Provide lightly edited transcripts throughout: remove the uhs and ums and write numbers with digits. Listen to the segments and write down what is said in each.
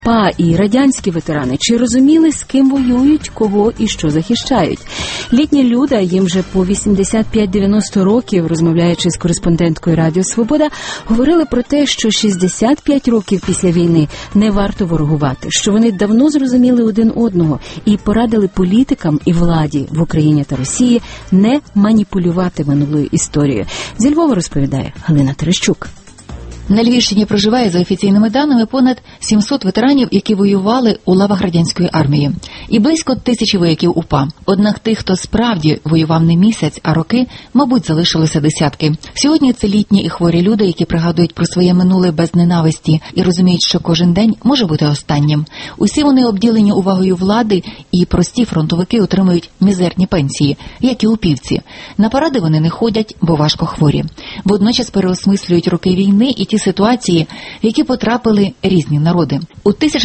УПА і радянські ветерани, чи розуміли, з ким воюють, кого і що захищають? Літня Люда, їм вже по 85-90 років, розмовляючи з кореспонденткою Радіо Свобода, говорили про те, що 65 років після війни не варто ворогувати, що вони давно зрозуміли один одного і порадили політикам і владі в Україні та Росії не маніпулювати минулою історією. Зі Львова розповідає Галина Терещук. На Львівщині проживає, за офіційними даними, понад 700 ветеранів, які воювали у лавах радянської армії. І близько 1000 вояків УПА. Однак тих, хто справді воював не місяць, а роки, мабуть, залишилося десятки. Сьогодні це літні і хворі люди, які пригадують про своє минуле без ненависті і розуміють, що кожен день може бути останнім. Усі вони обділені увагою влади, і прості фронтовики отримують мізерні пенсії, як і упівці. На паради вони не ходять, бо важко хворі. Водночас переосмислюють роки війни і ті ситуації, в які потрапили різні народи. У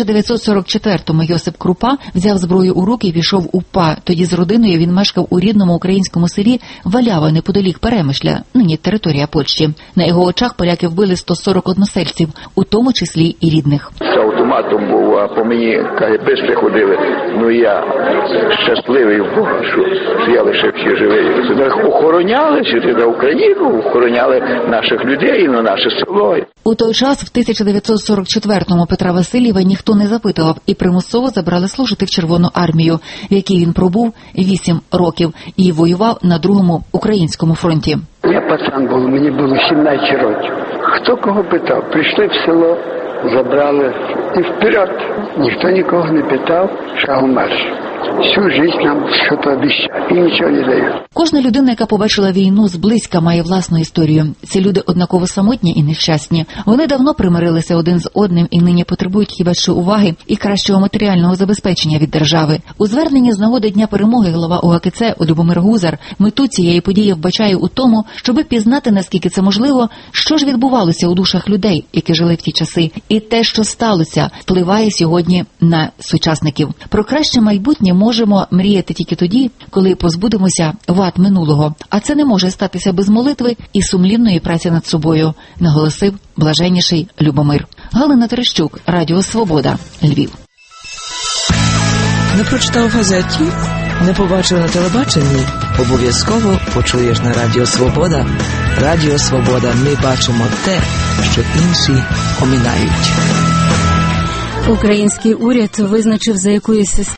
1944-му Йосип Крупа взяв зброю у руки і пішов в УПА. Тоді з родиною він мешкав у рідному українському селі Валява, неподалік Перемишля, нині територія Польщі. На його очах поляки вбили 140 односельців, у тому числі і рідних. З автоматом був, а по мені КГБисти ходили. Ну я щасливий в Бога, що я лишився живий. Охороняли сюди на Україну, охороняли наших людей і на наше село. У той час, в 1944-му, Петра Васильєва ніхто не запитував і примусово забрали служити в Червону армію, в якій він пробув 8 років і воював на Другому українському фронті. Я пацан був, мені було 17 років. Хто кого питав? Прийшли в село, забрали і вперед. Ніхто нікого не питав, шагом марш. Всю життя нам що-то обіцяють і нічого не дають. Кожна людина, яка побачила війну зблизька, має власну історію. Ці люди однаково самотні і нещасні. Вони давно примирилися один з одним і нині потребують хіба що уваги і кращого матеріального забезпечення від держави. У зверненні з нагоди Дня перемоги глава ОГКЦ Любомир Гузар мету цієї події вбачає у тому, щоби пізнати, наскільки це можливо, що ж відбувалося у душах людей, які жили в ті часи. І те, що сталося, впливає сьогодні на сучасників. Про краще майбутнє можемо мріяти тільки тоді, коли позбудемося вад минулого. А це не може статися без молитви і сумлінної праці над собою, наголосив блаженніший Любомир. Галина Терещук, Радіо Свобода, Львів. Не прочитав в газеті? Не побачив на телебаченні? Обов'язково почуєш на Радіо Свобода. Радіо Свобода. Ми бачимо те, що інші оминають. Український уряд визначив, за якою системою